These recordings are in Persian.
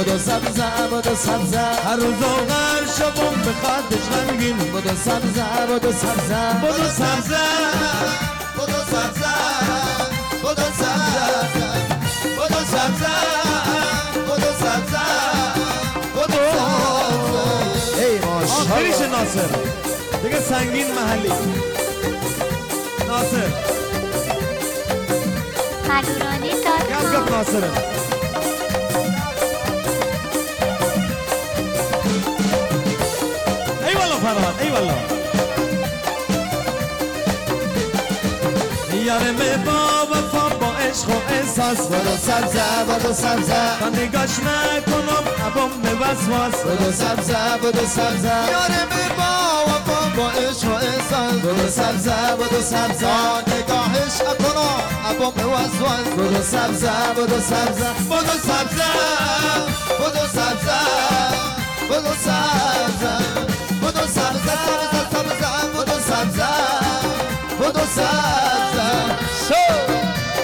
بدو سبزه بدو سبزه هر روز آخر شبم به خطش غمگین بدو سبزه بدو سبزه بدو سبزه بدو سبزه بدو سبزه بدو سبزه بدو سبزه بدو سبزه ای ماشاءالله آخریش ناصر دیگه سنگین محلی ناصر گپ ناصره ای والله فرمان ای والله یارم با وفا با عشق و احساس بدو سبزه بدو سبزه تا نگاش نکنم عبام وسواس بدو سبزه بدو سبزه یارم با وفا با عشق و احساس بدو سبزه بدو سبزه نگاهش اکنم عبام وسواس بدو سبزه بدو سبزه بدو سبزه بدو سبزه بدو سبزه بدو سبزه سبزه بدو سبزه بدو سبزه شو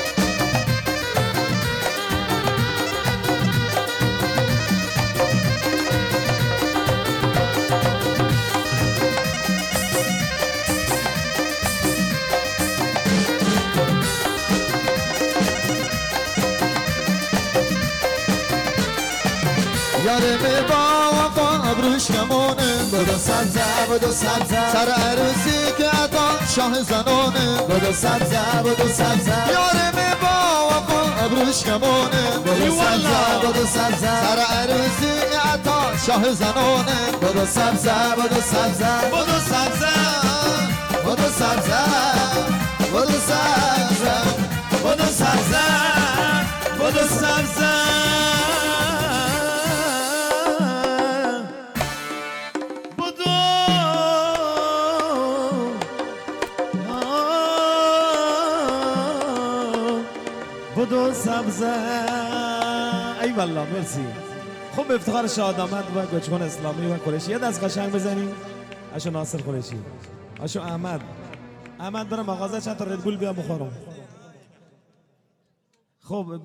یارم با وفا ابروش کمونه بدو سبزه بدو سبزه سر عروسی که عطا شاه زنانه بدو سبزه بدو سبزه یارم با وفا ابروش کمونه بدو سبزه بدو سبزه سر عروسی که عطا شاه زنانه بدو سبزه بدو سبزه بدو سبزه بدو سبزه بدو سبزه بدو سبزه بدو سبزه بدو سبزه ای والله مرسی خوب افتخار شاد آمد و گوچکن اسلامی و قریشی یه دست قشنگ بزنیم اشو ناصر قریشی اشو احمد برم مغازه چند تا ردبول بیا بخورم خب